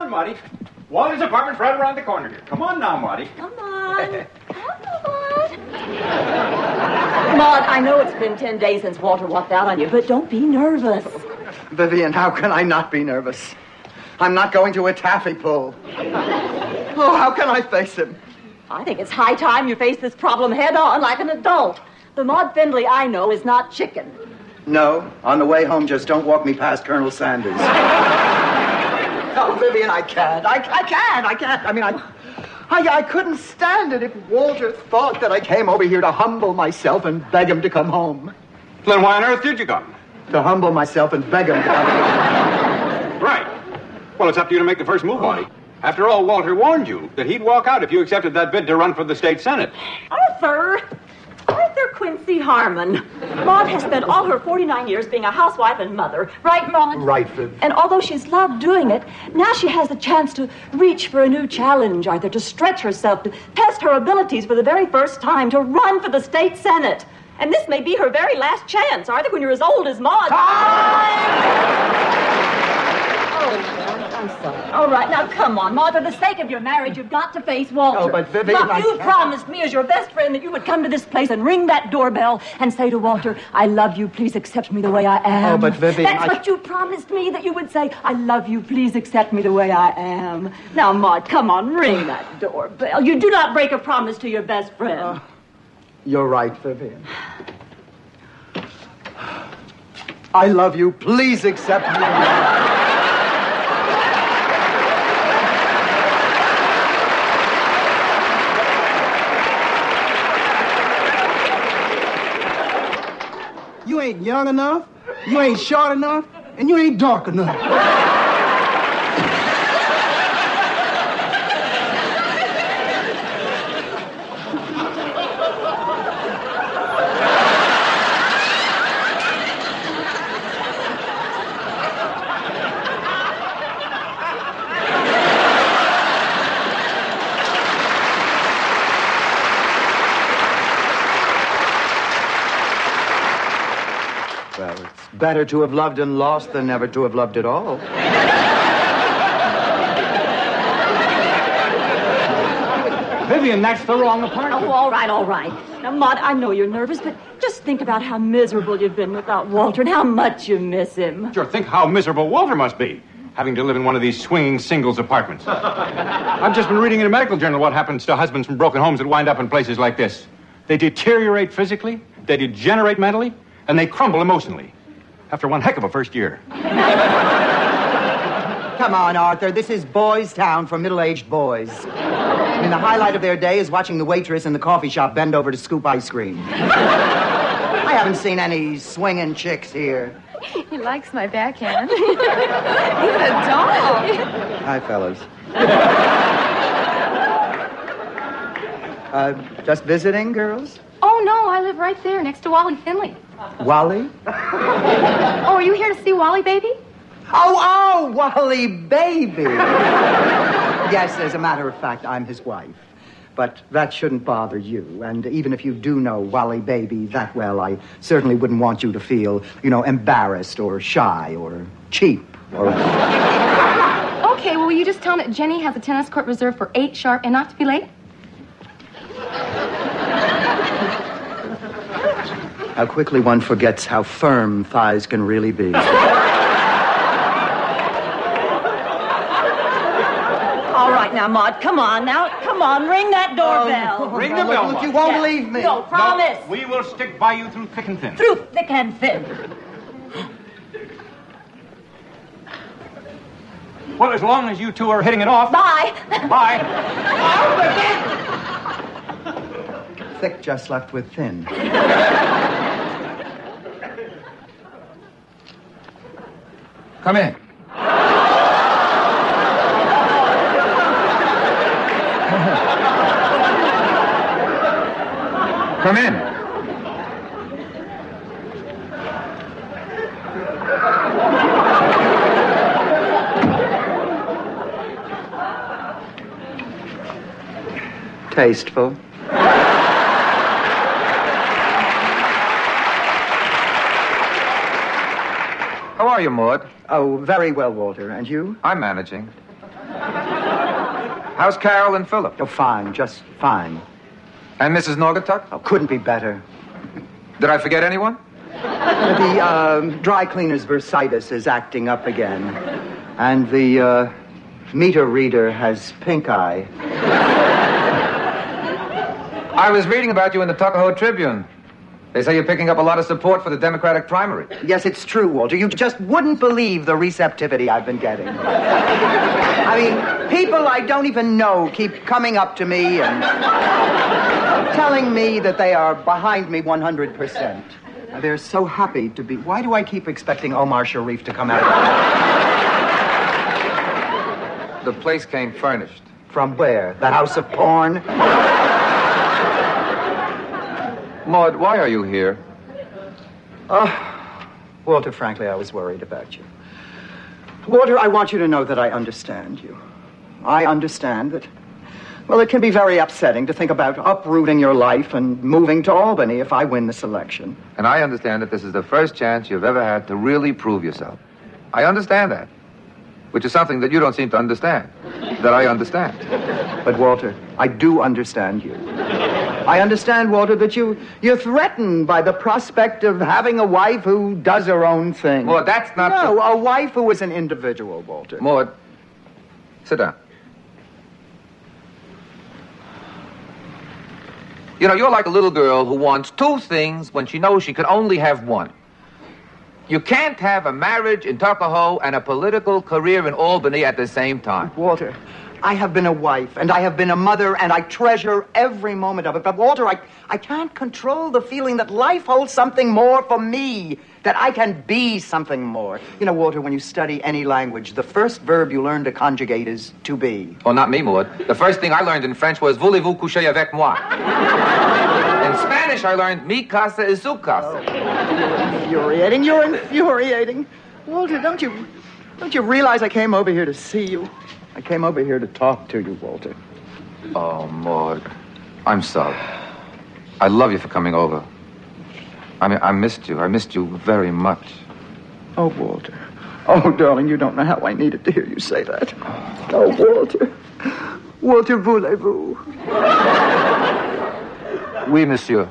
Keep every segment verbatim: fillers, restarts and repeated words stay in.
on, Marty. Walter's apartment's right around the corner here. Come on now, Marty. Come on. Come on. Maud, I know it's been ten days since Walter walked out on you, but don't be nervous. Vivian, how can I not be nervous? I'm not going to a taffy pull. Oh, how can I face him? I think it's high time you face this problem head on like an adult. The Maud Findlay I know is not chicken. No, on the way home, just don't walk me past Colonel Sanders. Oh, Vivian, I can't. I, I can't. I can't. I mean, I, I, I couldn't stand it if Walter thought that I came over here to humble myself and beg him to come home. Then why on earth did you come? To humble myself and beg him to come home. Right. Well, it's up to you to make the first move, Marty. After all, Walter warned you that he'd walk out if you accepted that bid to run for the state senate. Arthur! Arthur Quincy Harmon. Maud has spent all her forty-nine years being a housewife and mother. Right, Maud? Right, Viv. And although she's loved doing it, now she has the chance to reach for a new challenge, Arthur, to stretch herself, to test her abilities for the very first time, to run for the state senate. And this may be her very last chance, Arthur, when you're as old as Maud. Oh, I'm sorry. All right, now come on, Maud. For the sake of your marriage, you've got to face Walter. Oh, but Vivian, Look, I you can't. promised me as your best friend that you would come to this place and ring that doorbell and say to Walter, I love you, please accept me the way I am. Oh, but Vivian, That's I... what you promised me, that you would say, I love you, please accept me the way I am. Now, Maud, come on, ring that doorbell. You do not break a promise to your best friend. Uh, you're right, Vivian. I love you, please accept me. You ain't young enough, you ain't short enough, and you ain't dark enough. Well, it's better to have loved and lost than never to have loved at all. Vivian, that's the wrong apartment. Oh, all right, all right. Now, Maud, I know you're nervous, but just think about how miserable you've been without Walter and how much you miss him. Sure, think how miserable Walter must be, having to live in one of these swinging singles apartments. I've just been reading in a medical journal what happens to husbands from broken homes that wind up in places like this. They deteriorate physically, they degenerate mentally, and they crumble emotionally after one heck of a first year. Come on, Arthur. This is Boys Town for middle-aged boys. I mean, the highlight of their day is watching the waitress in the coffee shop bend over to scoop ice cream. I haven't seen any swinging chicks here. He likes my backhand. He's a dog. Hi, fellas. uh, just visiting, girls? Oh, no, I live right there next to Wally Finley. Wally? Oh, are you here to see Wally, baby? Oh, oh, Wally, baby. Yes, as a matter of fact, I'm his wife. But that shouldn't bother you. And even if you do know Wally Baby that well, I certainly wouldn't want you to feel, you know, embarrassed or shy or cheap or... Okay, well, will you just tell him that Jenny has a tennis court reserved for eight sharp and not to be late? How quickly one forgets how firm thighs can really be. All right, now, Maud, come on, now. Come on, ring that doorbell. Oh, Ring the bell, look, Marty. you won't Yeah. leave me. No, promise. No, we will stick by you through thick and thin. Through thick and thin. Well, as long as you two are hitting it off. Bye. Bye. Thick just left with thin. Come in. Come in. Tasteful. How are you, Maud? Oh, very well, Walter. And you? I'm managing. How's Carol and Philip? Oh, fine, just fine. And Missus Naugatuck? Oh, couldn't be better. Did I forget anyone? The um, dry cleaner's bursitis is acting up again. And the uh, meter reader has pink eye. I was reading about you in the Tuckahoe Tribune. They say you're picking up a lot of support for the Democratic primary. Yes, it's true, Walter. You just wouldn't believe the receptivity I've been getting. I mean, people I don't even know keep coming up to me and telling me that they are behind me one hundred percent. They're so happy to be... Why do I keep expecting Omar Sharif to come out? The place came furnished. From where? The house of porn? Maud, why are you here? Oh, Walter, frankly, I was worried about you. Walter, I want you to know that I understand you. I understand that, well, it can be very upsetting to think about uprooting your life and moving to Albany if I win this election. And I understand that this is the first chance you've ever had to really prove yourself. I understand that, which is something that you don't seem to understand, that I understand. But, Walter, I do understand you. I understand, Walter, that you, you're threatened by the prospect of having a wife who does her own thing. Maud, that's not... No, the... a wife who is an individual, Walter. Maud, sit down. You know, you're like a little girl who wants two things when she knows she can only have one. You can't have a marriage in Tuckahoe and a political career in Albany at the same time. Walter, I have been a wife, and I have been a mother, and I treasure every moment of it. But, Walter, I, I can't control the feeling that life holds something more for me, that I can be something more. You know, Walter, when you study any language, the first verb you learn to conjugate is to be. Oh, not me, Maud. The first thing I learned in French was voulez-vous coucher avec moi? In Spanish, I learned mi casa es su casa. Oh, you're infuriating. You're infuriating. Walter, don't you, don't you realize I came over here to see you? I came over here to talk to you, Walter. Oh, Maud, I'm sorry. I love you for coming over. I mean, I missed you. I missed you very much. Oh, Walter. Oh, darling, you don't know how I needed to hear you say that. Oh, Walter. Walter, voulez-vous? Oui, monsieur.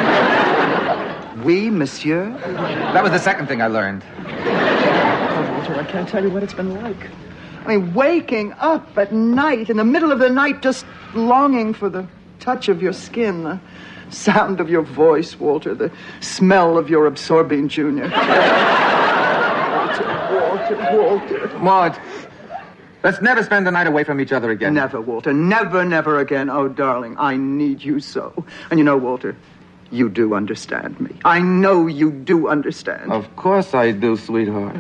Oui, monsieur? That was the second thing I learned. Oh, Walter, I can't tell you what it's been like. I mean, waking up at night, in the middle of the night, just longing for the touch of your skin, the sound of your voice, Walter, the smell of your absorbing junior. Walter, Walter, Walter. Maud, let's never spend the night away from each other again. Never, Walter. Never, never again. Oh, darling, I need you so. And you know, Walter, you do understand me. I know you do understand. Of course I do, sweetheart.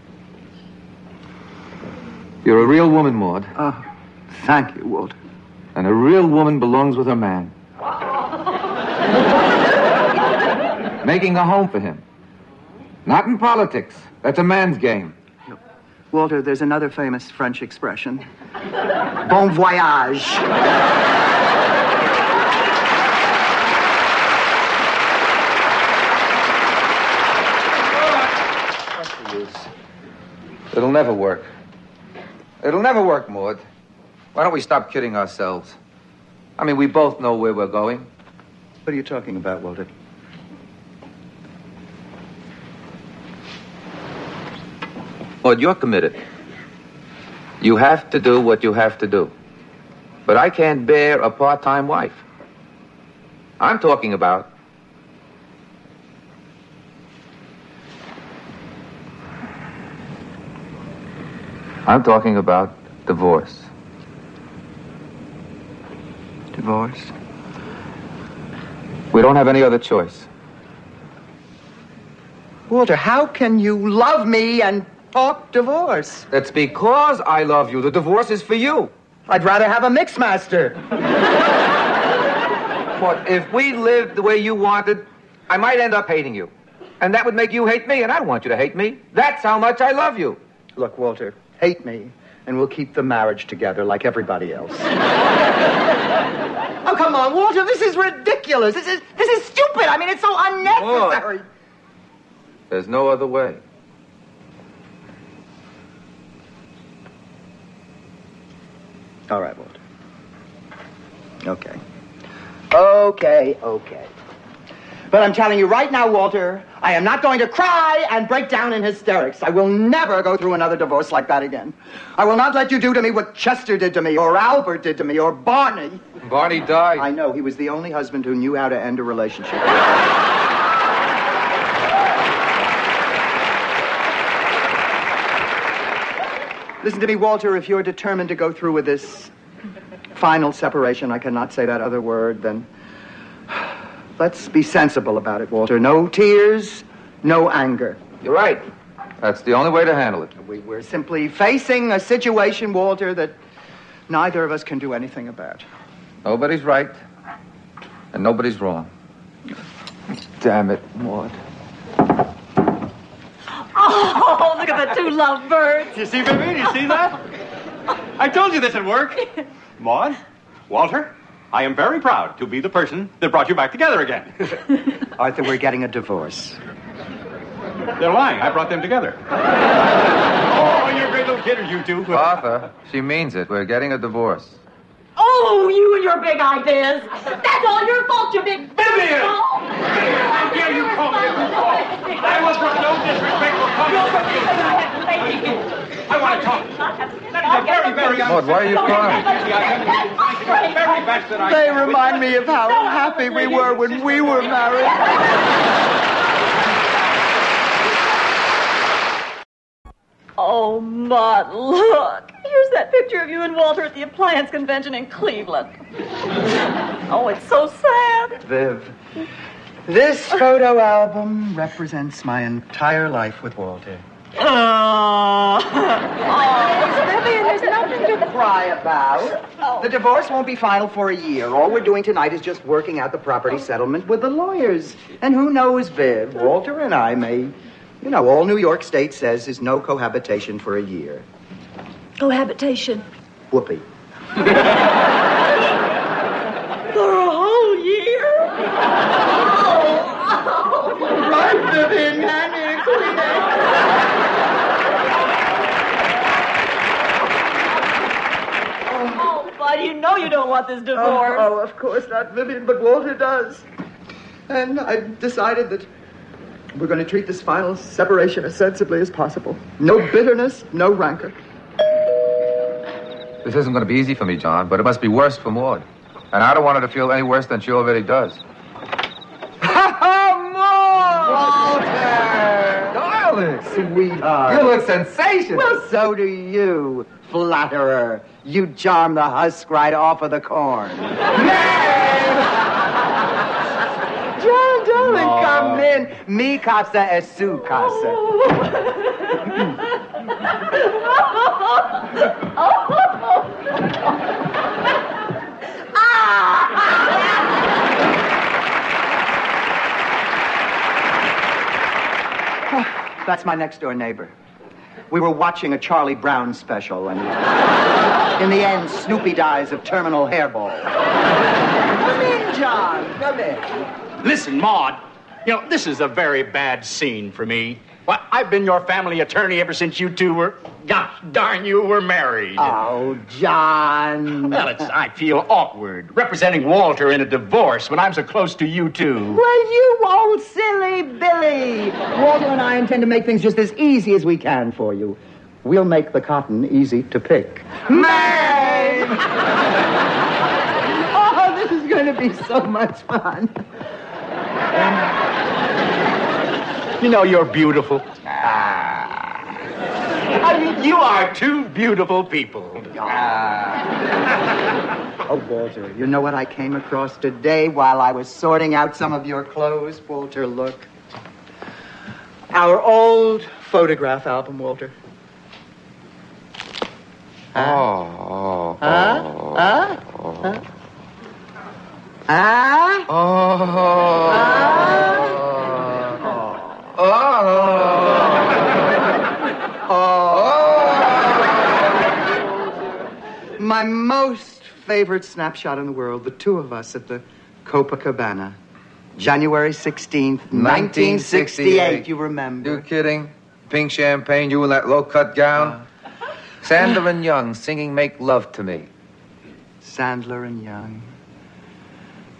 You're a real woman, Maud. Oh, thank you, Walter. And a real woman belongs with her man. Making a home for him. Not in politics. That's a man's game. Walter, there's another famous French expression. Bon voyage. What's the use? It'll never work. It'll never work, Maud. Why don't we stop kidding ourselves? I mean, we both know where we're going. What are you talking about, Walter? Maud, you're committed. You have to do what you have to do. But I can't bear a part-time wife. I'm talking about... I'm talking about divorce. Divorce? We don't have any other choice. Walter, how can you love me and talk divorce? That's because I love you. The divorce is for you. I'd rather have a mixmaster. But if we lived the way you wanted, I might end up hating you. And that would make you hate me, and I don't want you to hate me. That's how much I love you. Look, Walter, hate me, and we'll keep the marriage together like everybody else. Oh, come on, Walter, this is ridiculous. This is this is stupid. I mean, it's so unnecessary. What? There's no other way. All right, Walter. Okay. Okay, okay. But I'm telling you right now, Walter, I am not going to cry and break down in hysterics. I will never go through another divorce like that again. I will not let you do to me what Chester did to me, or Albert did to me, or Barney. Barney died. I know. He was the only husband who knew how to end a relationship. Listen to me, Walter. If you're determined to go through with this final separation, I cannot say that other word, then let's be sensible about it, Walter. No tears, no anger. You're right. That's the only way to handle it. We, we're simply facing a situation, Walter, that neither of us can do anything about. Nobody's right, and nobody's wrong. Damn it, Maud. Oh, look at the two lovebirds. You see, baby? You see that? I told you this would work. Maud, Walter, I am very proud to be the person that brought you back together again. Arthur, we're getting a divorce. They're lying. I brought them together. Oh, you're great little kidders, you two. Arthur, she means it. We're getting a divorce. Oh, you and your big ideas. That's all your fault, you big... Vivian! Oh. How dare you call me a fool? I was from no disrespectful comment. I want to talk. That is a very, very... Maud, why are you crying? The very best that I... They remind me of how happy we were when we were married. Oh, Maud, look. Here's that picture of you and Walter at the appliance convention in Cleveland. Oh, it's so sad. Viv, this photo album represents my entire life with Walter. Uh, oh, Vivian, there's nothing to cry about. The divorce won't be final for a year. All we're doing tonight is just working out the property settlement with the lawyers. And who knows, Viv, Walter and I may... You know, all New York State says is no cohabitation for a year. cohabitation. Whoopee. For a whole year? Oh, oh. Right, Vivian, hand me a Kleenex. Oh, Bud, you know you don't want this divorce. Oh, oh, of course not, Vivian, but Walter does. And I've decided that we're going to treat this final separation as sensibly as possible. No bitterness, no rancor. This isn't going to be easy for me, John, but it must be worse for Maud. And I don't want her to feel any worse than she already does. Walter! Darling! Sweetheart. You look sensational. Well, so do you, flatterer. You charm the husk right off of the corn. John, darling, No. come in. Mi casa es su casa. That's my next-door neighbor. We were watching a Charlie Brown special, and in the end, Snoopy dies of terminal hairball. Come in, John. Come in. Listen, Maud, you know, this is a very bad scene for me. Well, I've been your family attorney ever since you two were, gosh darn you, were married. Oh, John. Well, it's, I feel awkward representing Walter in a divorce when I'm so close to you two. Well, you old silly Billy. Walter and I intend to make things just as easy as we can for you. We'll make the cotton easy to pick. Man! Oh, this is going to be so much fun. You know, you're beautiful. Ah. I mean, you are two beautiful people. Ah. Oh, Walter, you know what I came across today while I was sorting out some of your clothes? Walter, look. Our old photograph album, Walter. Oh, oh, Huh? oh, Huh? oh. Huh? Ah? Oh. Oh. Oh. My most favorite snapshot in the world, the two of us at the Copacabana. January sixteenth, nineteen sixty-eight, you remember? You kidding? Pink champagne, you in that low-cut gown? Sandler and Young singing Make Love to Me. Sandler and Young.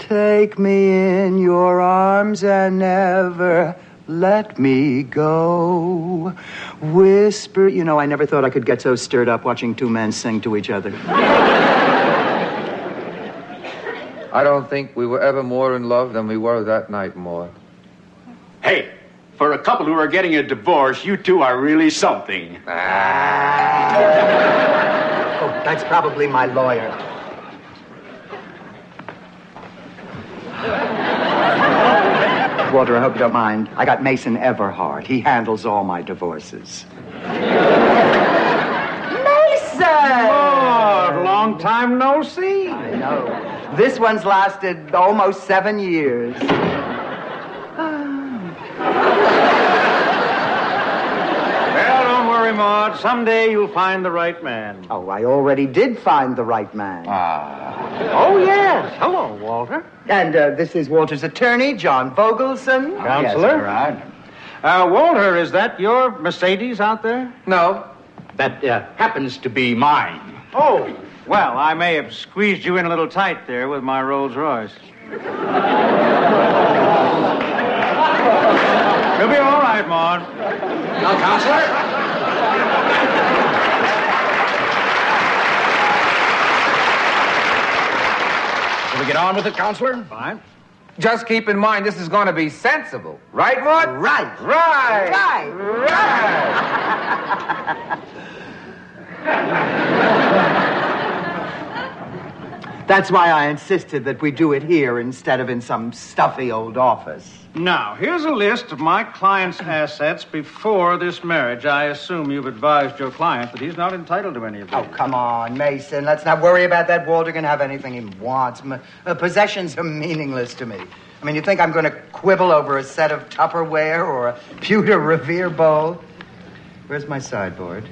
Take me in your arms and never let me go. Whisper. You know, I never thought I could get so stirred up watching two men sing to each other. I don't think we were ever more in love than we were that night, Maud. Hey, for a couple who are getting a divorce, you two are really something. Ah. Oh, that's probably my lawyer. Walter, I hope you don't mind. I got Mason Everhart. He handles all my divorces. Mason! Oh, long time no see. I know. This one's lasted almost seven years. Well, don't worry, Maud. Someday you'll find the right man. Oh, I already did find the right man. Ah. Oh, yes. Hello, Walter. And uh, this is Walter's attorney, John Vogelson. Counselor. Yes, all right. Uh, Walter, is that your Mercedes out there? No. That uh, happens to be mine. Oh, well, I may have squeezed you in a little tight there with my Rolls Royce. You'll be all right, Maud. Now, Counselor. Shall we get on with it, Counselor? Fine. Just keep in mind, this is going to be sensible. Right, Maud? Right. Right. Right. Right. That's why I insisted that we do it here instead of in some stuffy old office. Now, here's a list of my client's assets before this marriage. I assume you've advised your client that he's not entitled to any of these. Oh, come on, Mason. Let's not worry about that. Walter can have anything he wants. M- uh, possessions are meaningless to me. I mean, you think I'm going to quibble over a set of Tupperware or a pewter Revere bowl? Where's my sideboard?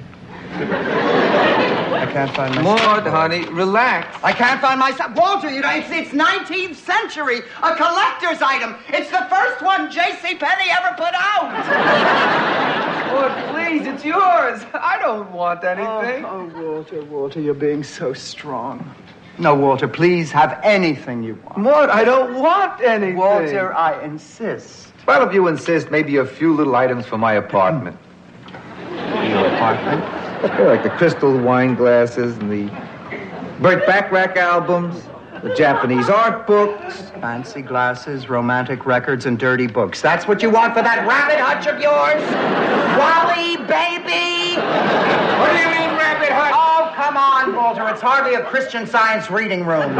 I can't find my Maud, sideboard. honey, relax. I can't find my si- Walter, you know, it's, it's nineteenth century. A collector's item. It's the first one J C Penney ever put out. Maud, please, it's yours. I don't want anything. Oh, oh, Walter, Walter, you're being so strong. No, Walter, please have anything you want. Maud, I don't want anything. Walter, I insist. Well, if you insist, maybe a few little items for my apartment. Your apartment? Yeah, like the crystal wine glasses and the Burt Bacharach albums, the Japanese art books. Fancy glasses, romantic records, and dirty books. That's what you want for that rabbit hutch of yours? Wally, baby! What do you mean, rabbit hutch? Oh, come on, Walter. It's hardly a Christian Science reading room.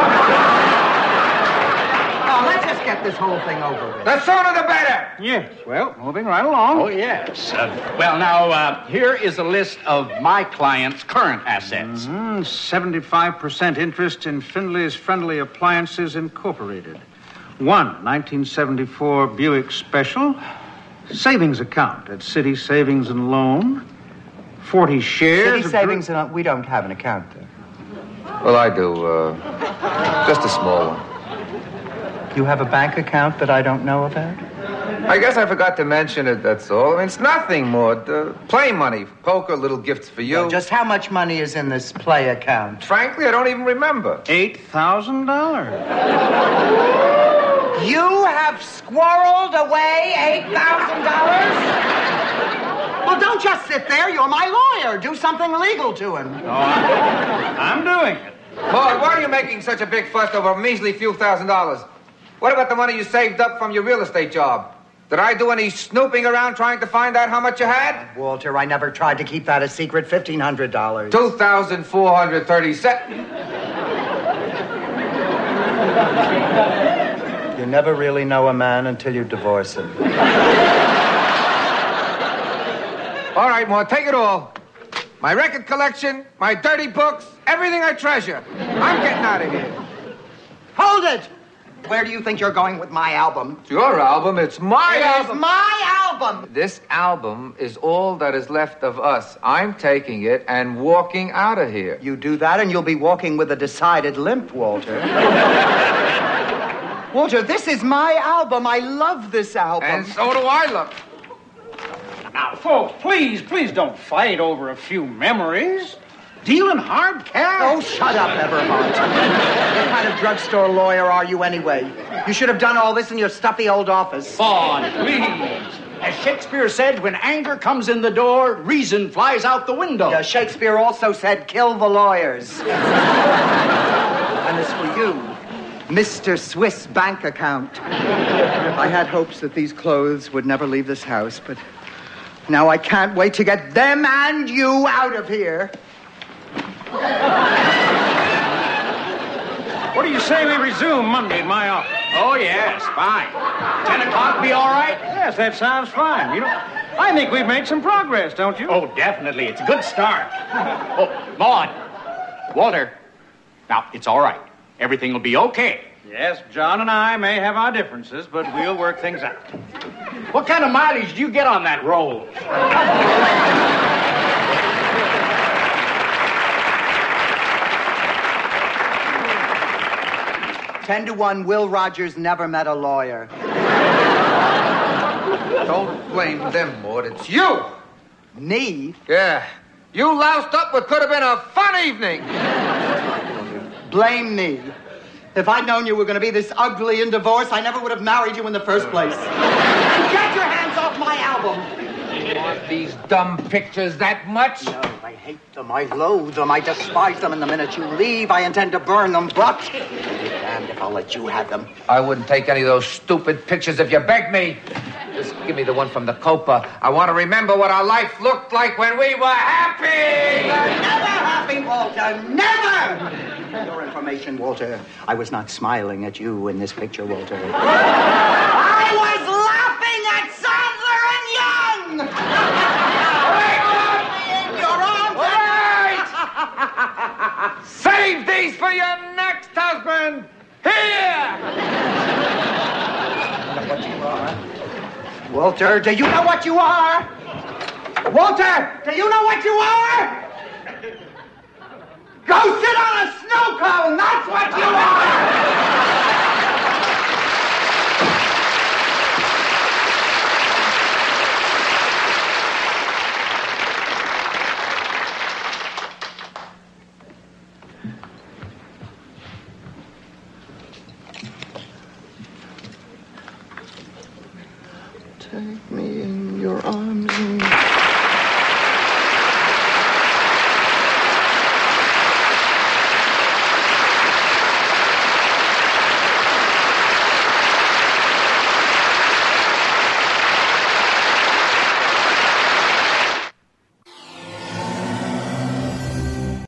Oh, let's just get this whole thing over with. The sooner the better. Yes, well, moving right along. Oh, yes. Uh, well, now, uh, here is a list of my client's current assets. Mm-hmm. seventy-five percent interest in Findlay's Friendly Appliances Incorporated. One nineteen seventy-four Buick Special. Savings account at City Savings and Loan. forty shares. City Savings and we don't have an account there. Well, I do. Uh, just a small one. You have a bank account that I don't know about? I guess I forgot to mention it, that's all. I mean, it's nothing, Maud. Uh, play money, poker, little gifts for you. Well, just how much money is in this play account? Frankly, I don't even remember. eight thousand dollars. You have squirreled away eight thousand dollars? Well, don't just sit there. You're my lawyer. Do something legal to him. Oh, I'm, I'm doing it. Maud, why are you making such a big fuss over a measly few thousand dollars? What about the money you saved up from your real estate job? Did I do any snooping around trying to find out how much you had? Walter, I never tried to keep that a secret. fifteen hundred dollars. two thousand four hundred thirty-seven. You never really know a man until you divorce him. All right, Maud, take it all. My record collection, my dirty books, everything I treasure. I'm getting out of here. Hold it! Where do you think you're going with my album? It's your album. It's my It is album. my album! This album is all that is left of us. I'm taking it and walking out of here. You do that and you'll be walking with a decided limp, Walter. Walter, this is my album. I love this album. And so do I love it. Now, folks, please, please don't fight over a few memories. Dealing hard cash? Oh, shut up, Everhart. What kind of drugstore lawyer are you anyway? You should have done all this in your stuffy old office. Vaughn, please. As Shakespeare said, when anger comes in the door, reason flies out the window. Yeah, Shakespeare also said, kill the lawyers. And as for you, Mister Swiss bank account. I had hopes that these clothes would never leave this house, but now I can't wait to get them and you out of here. What do you say we resume Monday in my office? Oh, yes, fine. Ten o'clock be all right? Yes, that sounds fine. You know, I think we've made some progress, don't you? Oh, definitely. It's a good start. Oh, Maud. Walter. Now, it's all right. Everything will be okay. Yes, John and I may have our differences, but we'll work things out. What kind of mileage do you get on that roll? Ten to one, Will Rogers never met a lawyer. Don't blame them, Maud. It's you. Me? Yeah. You loused up what could have been a fun evening. Blame me. If I'd known you were going to be this ugly in divorce, I never would have married you in the first place. Get your hands off my album. You want these dumb pictures that much? No, I hate them. I loathe them. I despise them. And the minute you leave, I intend to burn them. But I'll be damned if I'll let you have them. I wouldn't take any of those stupid pictures if you begged me. Just give me the one from the Copa. I want to remember what our life looked like when we were happy. You're never happy, Walter. Never! For your information, Walter, I was not smiling at you in this picture, Walter. I was laughing at Sandler and Young! All right! Save these for your next husband! Here! What you are? Walter, do you know what you are? Walter, do you know what you are? Go sit on a snow cone! That's what you are! Take me